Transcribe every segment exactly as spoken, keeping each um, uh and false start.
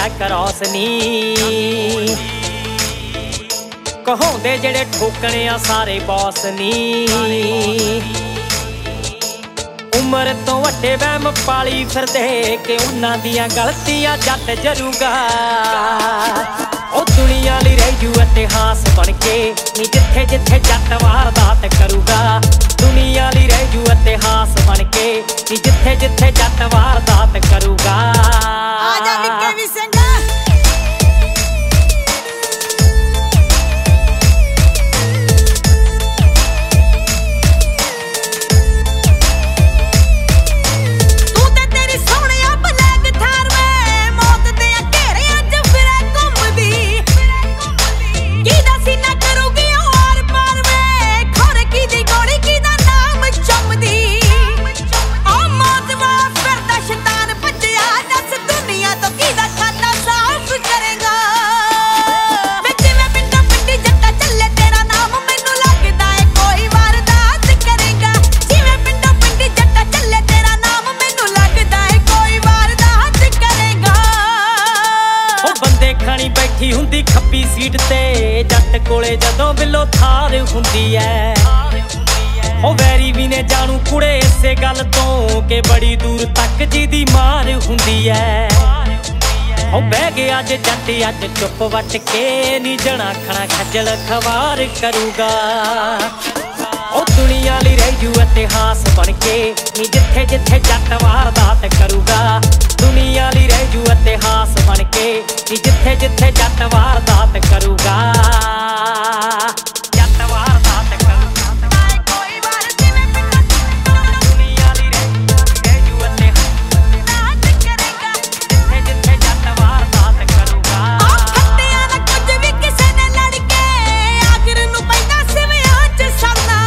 Cross नी कहाउंदे जेड़े ठोकने आ सारे boss नी उमर तो वड्डे वहम पाली फिरदे कि उन्हां दियां गलतियां जट जरूगा ओ दुनिया लई रह जू इतिहास बन के नी जिथे जिथे जट वारदात करूगा दुनिया लई रह जू इतिहास बन के नी जिथे जिथे जट वारदात करूगा आजा निक्के वी सिंघा बैठी हुंदी खप्पी सीट ते जट कोले जदों बिलो थार हुंदी ऐ हो वैरी भी ने जानू कुड़े इसे गल तो के बड़ी दूर तक जिदी मार हुंदी ऐ हो बह गया अज जट अज चुप वट के नी जना खना खजल खवार करूगा ओ दुनिया लई रह जू इतिहास बन के नी जिथे जिथे जट वारदात करूगा दुनिया लई रह जू इतिहास बन के नी जिथे जिथे जट वारदात करूगा जट वारदात करूगा कोई बार जिवे दुनिया लई रह जू इतिहास करेगा जिथे जिथे जट वारदात करूगा ओ खट्टिया ना कुछ भी किसे ने लड़ के आखिर नु पैदा सिवियां च सड़ना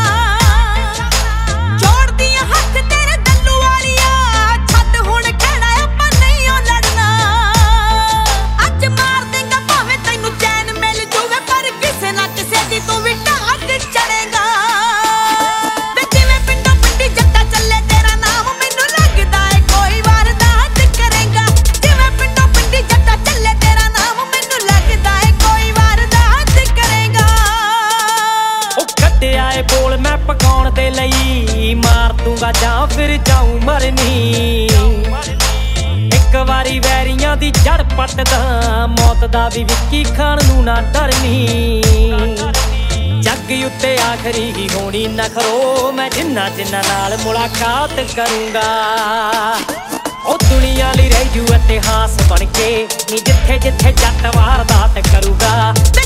जोड़ दिया हथ तेरे दल्लू वालिया छੱਡ हुण कहना ਆਪਾਂ नहीं ओ लड़ना अज मार देंगा भावे तैनू चैन मिल जूवे पर किसे ना किसे दी तू भी ढाक चढ़ेगा वे जिवें पिंडों पिंडी जट्टा चले तेरा नाम मैनू लगदा है कोई वारदात करेगा जिवें पिंडों पिंडी जट्टा चले तेरा नाम मैनू लगदा है कोई वारदात करेगा ओ कट्टिया ए बोल मैं पकाउण दे लई मार दूंगा जां फिर जाऊं मरनी एक वारी वैरियां दी जड़ पटदा मौत दा भी विक्की खान नू ना डरनी जग उत्ते आखरी ही होनी नखरो मैं जिन्ना जिन्ना नाल मुलाकात करूंगा ओ दुनिया लई रह जू इतिहास बन के नी जिथे जिथे जट वारदात करूगा।